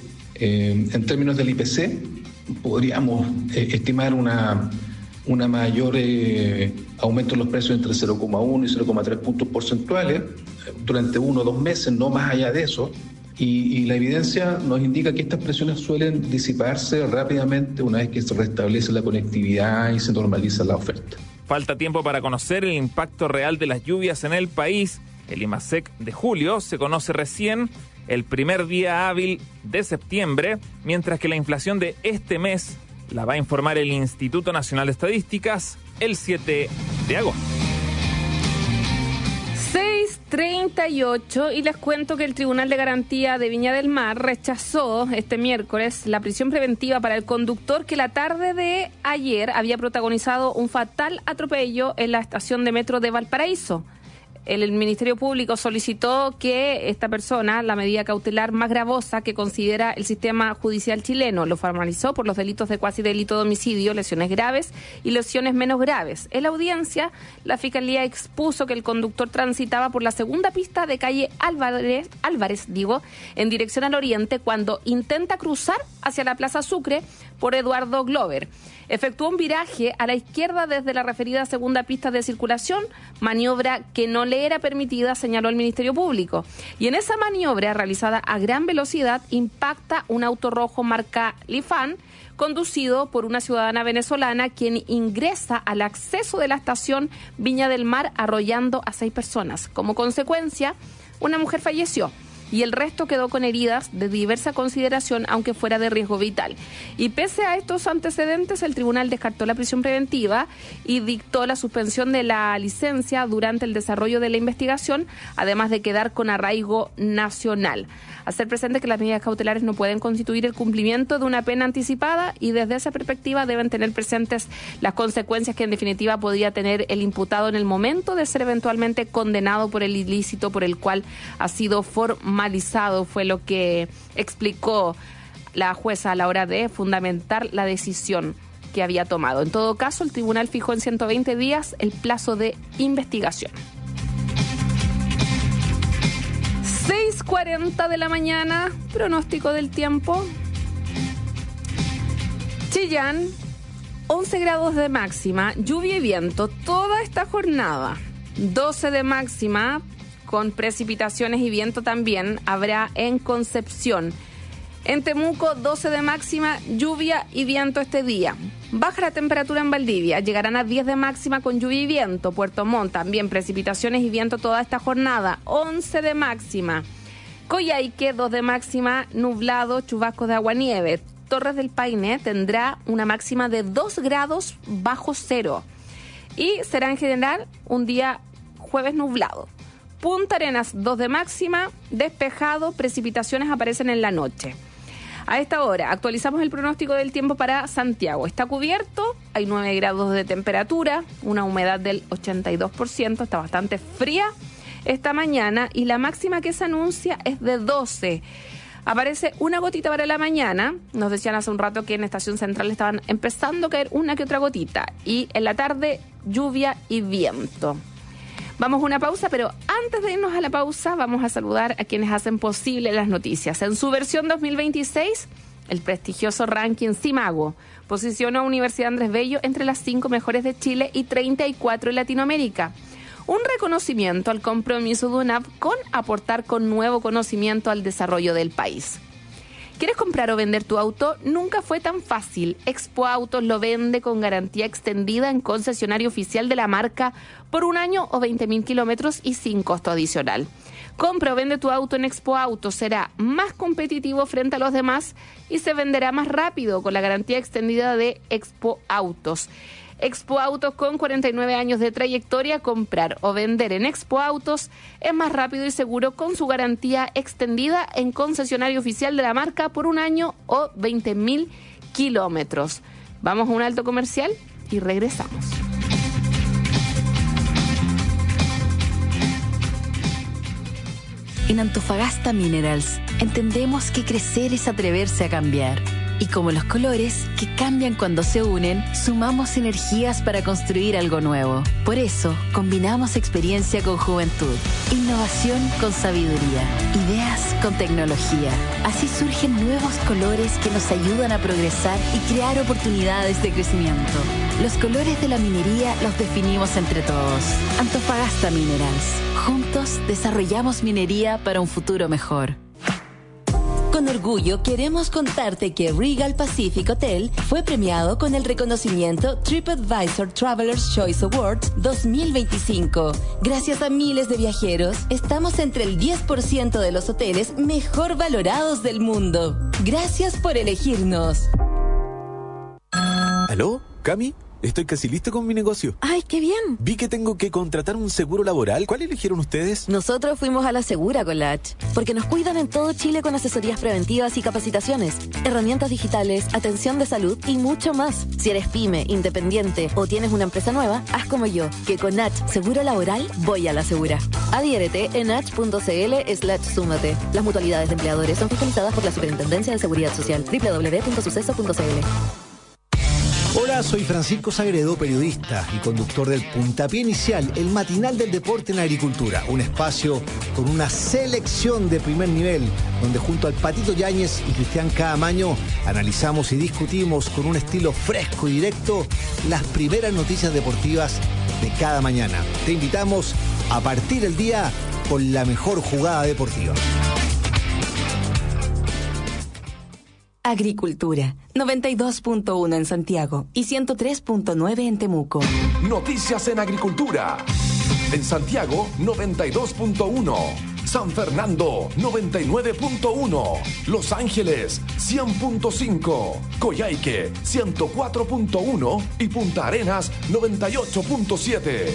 En términos del IPC, podríamos estimar una mayor aumento en los precios entre 0,1 y 0,3 puntos porcentuales durante 1 o 2 meses, no más allá de eso. Y la evidencia nos indica que estas presiones suelen disiparse rápidamente una vez que se restablece la conectividad y se normaliza la oferta. Falta tiempo para conocer el impacto real de las lluvias en el país. El IMASEC de julio se conoce recién el primer día hábil de septiembre, mientras que la inflación de este mes la va a informar el Instituto Nacional de Estadísticas el 7 de agosto. 6:38 y les cuento que el Tribunal de Garantía de Viña del Mar rechazó este miércoles la prisión preventiva para el conductor que la tarde de ayer había protagonizado un fatal atropello en la estación de metro de Valparaíso. El Ministerio Público solicitó que esta persona, la medida cautelar más gravosa que considera el sistema judicial chileno, lo formalizó por los delitos de cuasi delito de homicidio, lesiones graves y lesiones menos graves. En la audiencia, la Fiscalía expuso que el conductor transitaba por la segunda pista de calle Álvarez, en dirección al oriente cuando intenta cruzar hacia la Plaza Sucre por Eduardo Glover. Efectuó un viraje a la izquierda desde la referida segunda pista de circulación, maniobra que no le era permitida, señaló el Ministerio Público. Y en esa maniobra, realizada a gran velocidad, impacta un auto rojo marca Lifan, conducido por una ciudadana venezolana, quien ingresa al acceso de la estación Viña del Mar arrollando a 6 personas. Como consecuencia, una mujer falleció y el resto quedó con heridas de diversa consideración, aunque fuera de riesgo vital. Y pese a estos antecedentes, el tribunal descartó la prisión preventiva y dictó la suspensión de la licencia durante el desarrollo de la investigación, además de quedar con arraigo nacional. Hacer presente que las medidas cautelares no pueden constituir el cumplimiento de una pena anticipada y desde esa perspectiva deben tener presentes las consecuencias que en definitiva podría tener el imputado en el momento de ser eventualmente condenado por el ilícito por el cual ha sido formalizado, fue lo que explicó la jueza a la hora de fundamentar la decisión que había tomado. En todo caso, el tribunal fijó en 120 días el plazo de investigación. 6:40 de la mañana, pronóstico del tiempo. Chillán, 11 grados de máxima, lluvia y viento toda esta jornada. 12 de máxima, con precipitaciones y viento también habrá en Concepción. En Temuco, 12 de máxima, lluvia y viento este día. Baja la temperatura en Valdivia, llegarán a 10 de máxima con lluvia y viento. Puerto Montt, también precipitaciones y viento toda esta jornada, 11 de máxima. Coyhaique, 2 de máxima, nublado, chubascos de aguanieve. Torres del Paine tendrá una máxima de 2 grados bajo cero. Y será en general un día jueves nublado. Punta Arenas, 2 de máxima, despejado, precipitaciones aparecen en la noche. A esta hora actualizamos el pronóstico del tiempo para Santiago. Está cubierto, hay 9 grados de temperatura, una humedad del 82%, está bastante fría esta mañana y la máxima que se anuncia es de 12. Aparece una gotita para la mañana, nos decían hace un rato que en Estación Central estaban empezando a caer una que otra gotita y en la tarde lluvia y viento. Vamos a una pausa, pero antes de irnos a la pausa vamos a saludar a quienes hacen posible las noticias. En su versión 2026, el prestigioso ranking CIMAGO posicionó a Universidad Andrés Bello entre las 5 mejores de Chile y 34 en Latinoamérica. Un reconocimiento al compromiso de UNAP con aportar con nuevo conocimiento al desarrollo del país. ¿Quieres comprar o vender tu auto? Nunca fue tan fácil. Expo Autos lo vende con garantía extendida en concesionario oficial de la marca por 1 año o 20.000 kilómetros y sin costo adicional. Compra o vende tu auto en Expo Autos, será más competitivo frente a los demás y se venderá más rápido con la garantía extendida de Expo Autos. Expo Autos, con 49 años de trayectoria, comprar o vender en Expo Autos es más rápido y seguro con su garantía extendida en concesionario oficial de la marca por 1 año o 20.000 kilómetros. Vamos a un alto comercial y regresamos. En Antofagasta Minerals entendemos que crecer es atreverse a cambiar. Y como los colores, que cambian cuando se unen, sumamos energías para construir algo nuevo. Por eso, combinamos experiencia con juventud, innovación con sabiduría, ideas con tecnología. Así surgen nuevos colores que nos ayudan a progresar y crear oportunidades de crecimiento. Los colores de la minería los definimos entre todos. Antofagasta Minerals. Juntos desarrollamos minería para un futuro mejor. Con orgullo queremos contarte que Regal Pacific Hotel fue premiado con el reconocimiento TripAdvisor Traveler's Choice Awards 2025. Gracias a miles de viajeros, estamos entre el 10% de los hoteles mejor valorados del mundo. Gracias por elegirnos. ¿Aló, Cami? Estoy casi listo con mi negocio. ¡Ay, qué bien! Vi que tengo que contratar un seguro laboral. ¿Cuál eligieron ustedes? Nosotros fuimos a la Segura con la H, porque nos cuidan en todo Chile con asesorías preventivas y capacitaciones, herramientas digitales, atención de salud y mucho más. Si eres pyme, independiente o tienes una empresa nueva, haz como yo, que con H Seguro Laboral voy a la Segura. Adhiérete en h.cl/súmate. Las mutualidades de empleadores son fiscalizadas por la Superintendencia de Seguridad Social. www.suceso.cl. Hola, soy Francisco Sagredo, periodista y conductor del Puntapié Inicial, el matinal del deporte en agricultura. Un espacio con una selección de primer nivel, donde junto al Patito Yáñez y Cristian Caamaño analizamos y discutimos con un estilo fresco y directo las primeras noticias deportivas de cada mañana. Te invitamos a partir el día con la mejor jugada deportiva. Agricultura, 92.1 en Santiago y 103.9 en Temuco. Noticias en agricultura. En Santiago, 92.1. San Fernando, 99.1. Los Ángeles, 100.5. Coyhaique, 104.1. Y Punta Arenas, 98.7.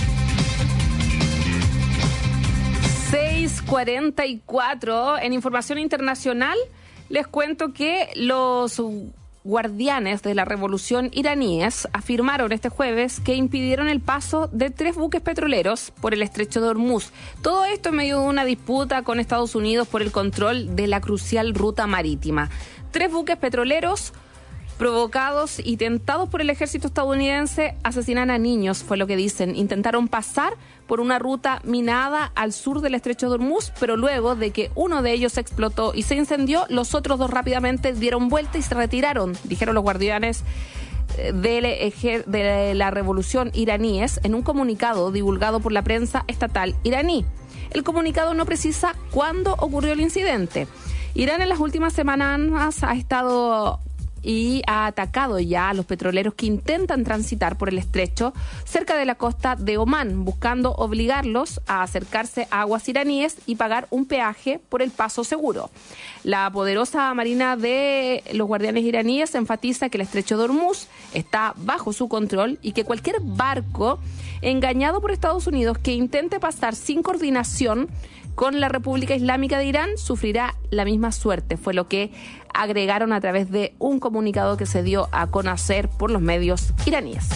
6:44. En información internacional, les cuento que los guardianes de la revolución iraníes afirmaron este jueves que impidieron el paso de 3 buques petroleros por el estrecho de Hormuz. Todo esto en medio de una disputa con Estados Unidos por el control de la crucial ruta marítima. 3 buques petroleros provocados y tentados por el ejército estadounidense asesinan a niños, fue lo que dicen. Intentaron pasar por una ruta minada al sur del estrecho de Hormuz, pero luego de que uno de ellos explotó y se incendió, los otros 2 rápidamente dieron vuelta y se retiraron, dijeron los guardianes de la revolución iraníes en un comunicado divulgado por la prensa estatal iraní. El comunicado no precisa cuándo ocurrió el incidente. Irán en las últimas semanas ha estado y ha atacado ya a los petroleros que intentan transitar por el estrecho cerca de la costa de Omán, buscando obligarlos a acercarse a aguas iraníes y pagar un peaje por el paso seguro. La poderosa marina de los guardianes iraníes enfatiza que el estrecho de Hormuz está bajo su control y que cualquier barco engañado por Estados Unidos que intente pasar sin coordinación con la República Islámica de Irán sufrirá la misma suerte, fue lo que agregaron a través de un comunicado que se dio a conocer por los medios iraníes.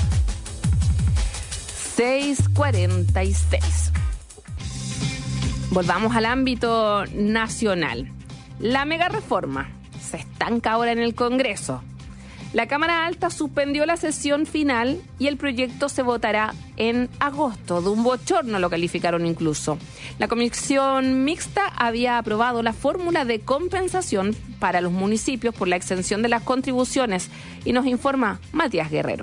6:46. Volvamos al ámbito nacional. La mega reforma se estanca ahora en el Congreso. La Cámara Alta suspendió la sesión final y el proyecto se votará en agosto. De un bochorno lo calificaron incluso. La comisión mixta había aprobado la fórmula de compensación para los municipios por la exención de las contribuciones y nos informa Matías Guerrero.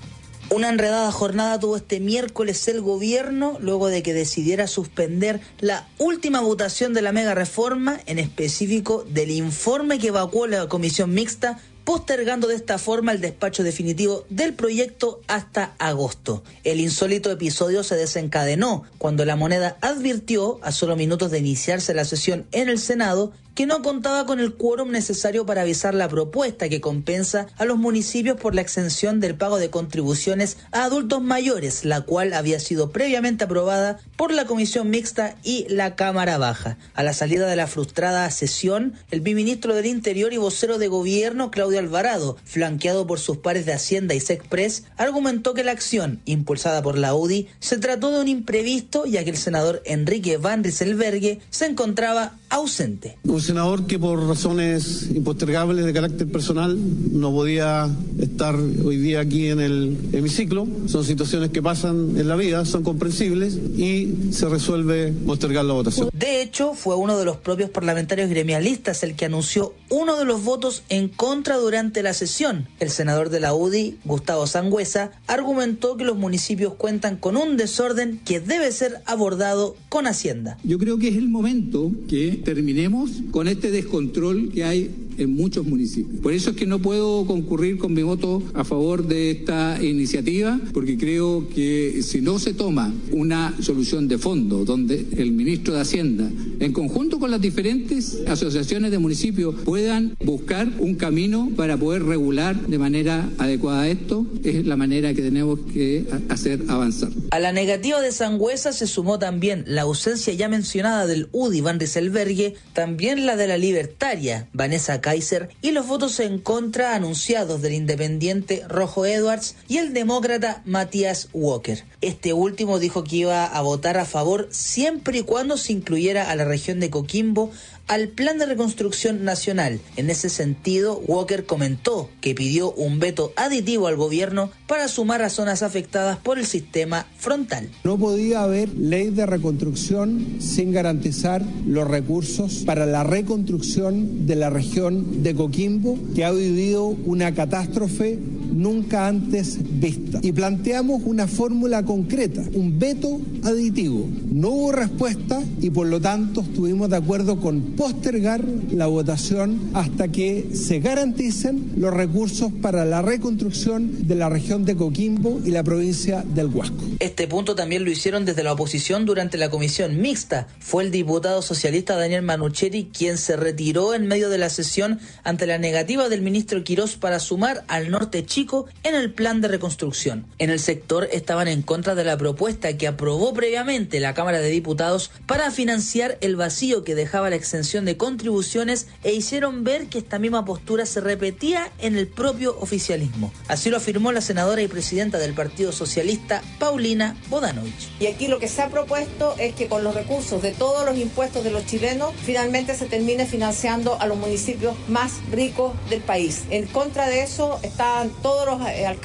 Una enredada jornada tuvo este miércoles el gobierno luego de que decidiera suspender la última votación de la mega reforma, en específico del informe que evacuó la comisión mixta, postergando de esta forma el despacho definitivo del proyecto hasta agosto. El insólito episodio se desencadenó cuando La Moneda advirtió, a solo minutos de iniciarse la sesión en el Senado, que no contaba con el quórum necesario para avisar la propuesta que compensa a los municipios por la exención del pago de contribuciones a adultos mayores, la cual había sido previamente aprobada por la Comisión Mixta y la Cámara Baja. A la salida de la frustrada sesión, el viceministro del Interior y vocero de Gobierno, Claudio Alvarado, flanqueado por sus pares de Hacienda y SECPRES, argumentó que la acción, impulsada por la UDI, se trató de un imprevisto, ya que el senador Enrique Van Rysselberghe se encontraba ausente. Un senador que por razones impostergables de carácter personal no podía estar hoy día aquí en el hemiciclo. Son situaciones que pasan en la vida, son comprensibles y se resuelve postergar la votación. De hecho, fue uno de los propios parlamentarios gremialistas el que anunció uno de los votos en contra durante la sesión. El senador de la UDI, Gustavo Sangüesa, argumentó que los municipios cuentan con un desorden que debe ser abordado con Hacienda. Yo creo que es el momento que terminemos con este descontrol que hay en muchos municipios. Por eso es que no puedo concurrir con mi voto a favor de esta iniciativa, porque creo que si no se toma una solución de fondo, donde el ministro de Hacienda, en conjunto con las diferentes asociaciones de municipios, puedan buscar un camino para poder regular de manera adecuada esto, es la manera que tenemos que hacer avanzar. A la negativa de Sangüesa se sumó también la ausencia ya mencionada del UDI Van Rysselberghe, también la de la libertaria Vanessa Kaiser y los votos en contra anunciados del independiente Rojo Edwards y el demócrata Matías Walker. Este último dijo que iba a votar a favor siempre y cuando se incluyera a la región de Coquimbo al Plan de Reconstrucción Nacional. En ese sentido, Walker comentó que pidió un veto aditivo al gobierno para sumar a zonas afectadas por el sistema frontal. No podía haber ley de reconstrucción sin garantizar los recursos para la reconstrucción de la región de Coquimbo, que ha vivido una catástrofe nunca antes vista. Y planteamos una fórmula concreta, un veto aditivo. No hubo respuesta y por lo tanto estuvimos de acuerdo con postergar la votación hasta que se garanticen los recursos para la reconstrucción de la región de Coquimbo y la provincia del Huasco. Este punto también lo hicieron desde la oposición durante la comisión mixta. Fue el diputado socialista Daniel Manucheri quien se retiró en medio de la sesión ante la negativa del ministro Quirós para sumar al Norte Chico en el plan de reconstrucción. En el sector estaban en contra de la propuesta que aprobó previamente la Cámara de Diputados para financiar el vacío que dejaba la exención de contribuciones e hicieron ver que esta misma postura se repetía en el propio oficialismo. Así lo afirmó la senadora y presidenta del Partido Socialista, Paulina Bodanovich. Y aquí lo que se ha propuesto es que con los recursos de todos los impuestos de los chilenos, finalmente se termine financiando a los municipios más ricos del país. En contra de eso están todos los alcaldes de nuestro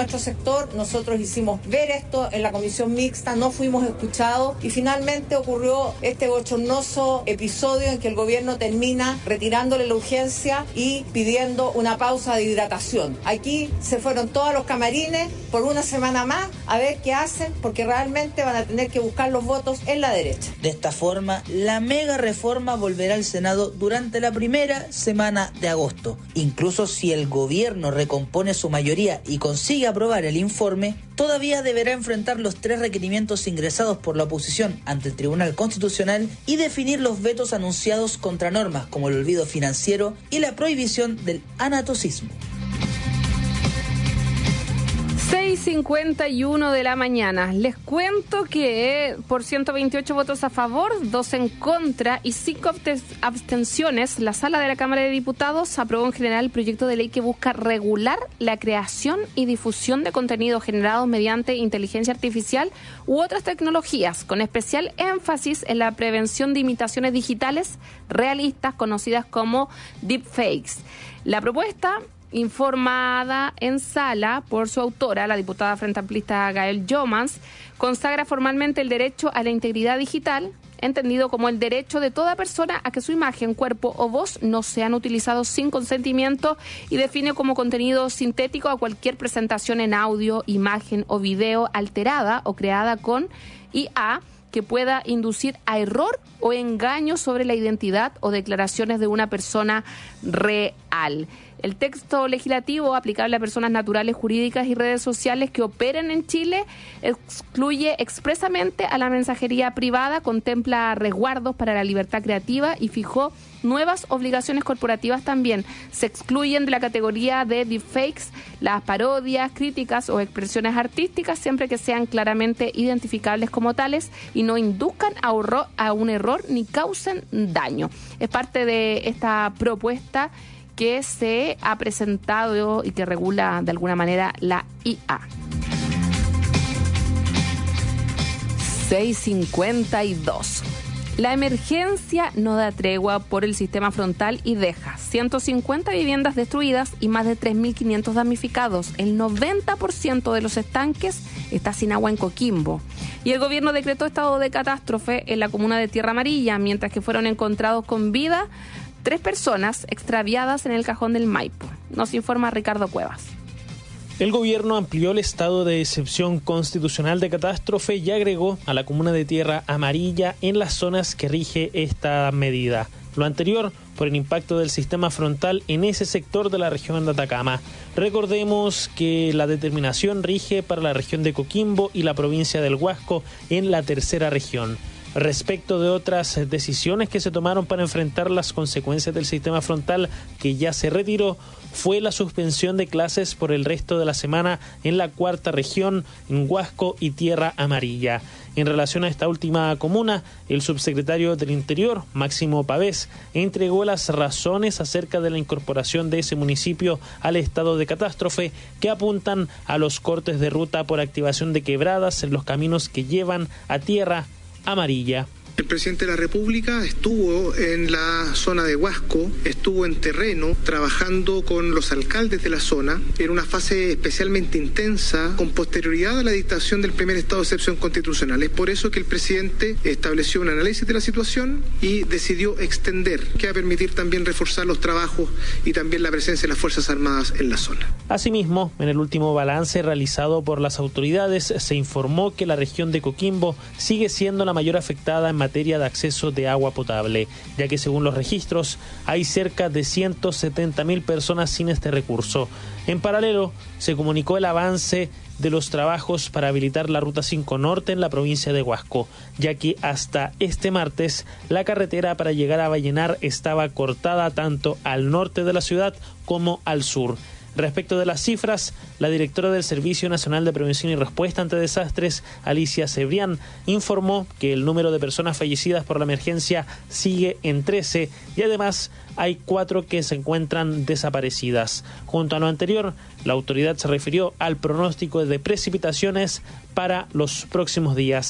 nuestro sector. Nosotros hicimos ver esto en la comisión mixta, no fuimos escuchados y finalmente ocurrió este bochornoso episodio en que el gobierno termina retirándole la urgencia y pidiendo una pausa de hidratación. Aquí se fueron todos los camarines por una semana más a ver qué hacen, porque realmente van a tener que buscar los votos en la derecha. De esta forma, la mega reforma volverá al Senado durante la primera semana de agosto. Incluso si el gobierno recompone su mayoría y consigue aprobar el informe, todavía deberá enfrentar los 3 requerimientos ingresados por la oposición ante el Tribunal Constitucional y definir los vetos anunciados contra normas como el olvido financiero y la prohibición del anatocismo. 6:51 de la mañana. Les cuento que por 128 votos a favor, 2 en contra y 5 abstenciones, la Sala de la Cámara de Diputados aprobó en general el proyecto de ley que busca regular la creación y difusión de contenidos generados mediante inteligencia artificial u otras tecnologías, con especial énfasis en la prevención de imitaciones digitales realistas conocidas como deepfakes. La propuesta, informada en sala por su autora, la diputada frente amplista Gael Jomans, consagra formalmente el derecho a la integridad digital, entendido como el derecho de toda persona a que su imagen, cuerpo o voz no sean utilizados sin consentimiento, y define como contenido sintético a cualquier presentación en audio, imagen o video alterada o creada con IA que pueda inducir a error o engaño sobre la identidad o declaraciones de una persona real. El texto legislativo aplicable a personas naturales, jurídicas y redes sociales que operen en Chile excluye expresamente a la mensajería privada, contempla resguardos para la libertad creativa y fijó nuevas obligaciones corporativas también. Se excluyen de la categoría de deepfakes las parodias, críticas o expresiones artísticas, siempre que sean claramente identificables como tales y no induzcan a un error ni causen daño. Es parte de esta propuesta que se ha presentado y que regula de alguna manera la IA. 6:52. La emergencia no da tregua por el sistema frontal y deja 150 viviendas destruidas y más de 3.500 damnificados. El 90% de los estanques está sin agua en Coquimbo. Y el gobierno decretó estado de catástrofe en la comuna de Tierra Amarilla, mientras que fueron encontrados con vida 3 personas extraviadas en el cajón del Maipo. Nos informa Ricardo Cuevas. El gobierno amplió el estado de excepción constitucional de catástrofe y agregó a la comuna de Tierra Amarilla en las zonas que rige esta medida. Lo anterior por el impacto del sistema frontal en ese sector de la región de Atacama. Recordemos que la determinación rige para la región de Coquimbo y la provincia del Huasco en la tercera región. Respecto de otras decisiones que se tomaron para enfrentar las consecuencias del sistema frontal que ya se retiró, fue la suspensión de clases por el resto de la semana en la cuarta región, en Huasco y Tierra Amarilla. En relación a esta última comuna, el subsecretario del Interior, Máximo Pavés, entregó las razones acerca de la incorporación de ese municipio al estado de catástrofe, que apuntan a los cortes de ruta por activación de quebradas en los caminos que llevan a Tierra Amarilla. El presidente de la República estuvo en la zona de Huasco, estuvo en terreno trabajando con los alcaldes de la zona en una fase especialmente intensa con posterioridad a la dictación del primer estado de excepción constitucional. Es por eso que el presidente estableció un análisis de la situación y decidió extender, que va a permitir también reforzar los trabajos y también la presencia de las Fuerzas Armadas en la zona. Asimismo, en el último balance realizado por las autoridades, se informó que la región de Coquimbo sigue siendo la mayor afectada en materia de acceso de agua potable, ya que según los registros hay cerca de 170.000 personas sin este recurso. En paralelo, se comunicó el avance de los trabajos para habilitar la Ruta 5 Norte en la provincia de Huasco, ya que hasta este martes la carretera para llegar a Vallenar estaba cortada tanto al norte de la ciudad como al sur. Respecto de las cifras, la directora del Servicio Nacional de Prevención y Respuesta ante Desastres, Alicia Cebrián, informó que el número de personas fallecidas por la emergencia sigue en 13 y además hay 4 que se encuentran desaparecidas. Junto a lo anterior, la autoridad se refirió al pronóstico de precipitaciones para los próximos días.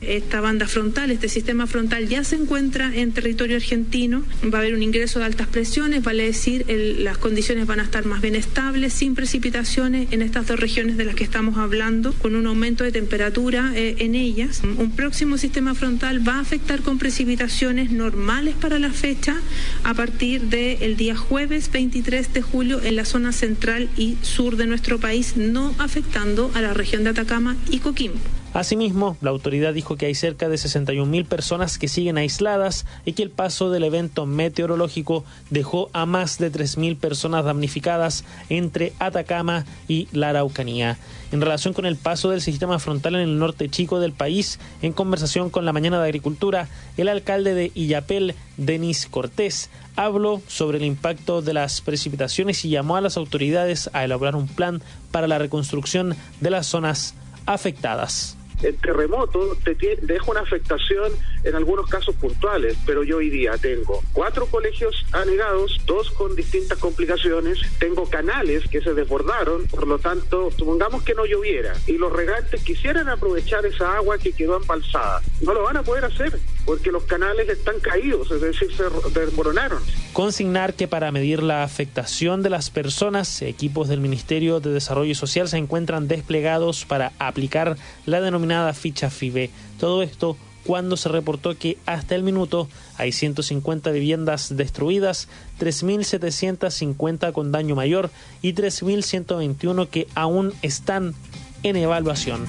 Esta banda frontal, este sistema frontal ya se encuentra en territorio argentino, va a haber un ingreso de altas presiones, vale decir, las condiciones van a estar más bien estables, sin precipitaciones en estas dos regiones de las que estamos hablando, con un aumento de temperatura en ellas. Un próximo sistema frontal va a afectar con precipitaciones normales para la fecha a partir del día jueves 23 de julio en la zona central y sur de nuestro país, no afectando a la región de Atacama y Coquimbo. Asimismo, la autoridad dijo que hay cerca de 61.000 personas que siguen aisladas y que el paso del evento meteorológico dejó a más de 3.000 personas damnificadas entre Atacama y la Araucanía. En relación con el paso del sistema frontal en el norte chico del país, en conversación con La Mañana de Agricultura, el alcalde de Illapel, Denis Cortés, habló sobre el impacto de las precipitaciones y llamó a las autoridades a elaborar un plan para la reconstrucción de las zonas afectadas. El terremoto te deja una afectación en algunos casos puntuales, pero yo hoy día tengo 4 colegios anegados, 2 con distintas complicaciones, tengo canales que se desbordaron, por lo tanto, supongamos que no lloviera y los regantes quisieran aprovechar esa agua que quedó embalsada. No lo van a poder hacer porque los canales están caídos, es decir, se desmoronaron. Consignar que para medir la afectación de las personas, equipos del Ministerio de Desarrollo Social se encuentran desplegados para aplicar la denominada ficha FIBE. Todo esto cuando se reportó que hasta el minuto hay 150 viviendas destruidas, 3.750 con daño mayor y 3.121 que aún están en evaluación.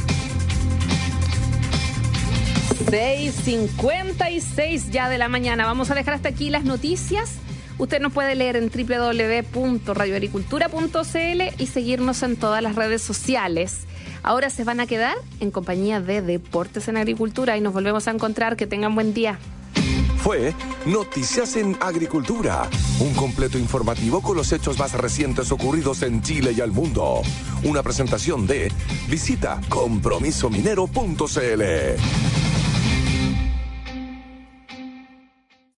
6:56 ya de la mañana. Vamos a dejar hasta aquí las noticias. Usted nos puede leer en www.radioagricultura.cl y seguirnos en todas las redes sociales. Ahora se van a quedar en compañía de Deportes en Agricultura y nos volvemos a encontrar. Que tengan buen día. Fue Noticias en Agricultura, un completo informativo con los hechos más recientes ocurridos en Chile y al mundo. Una presentación de Visita compromisominero.cl.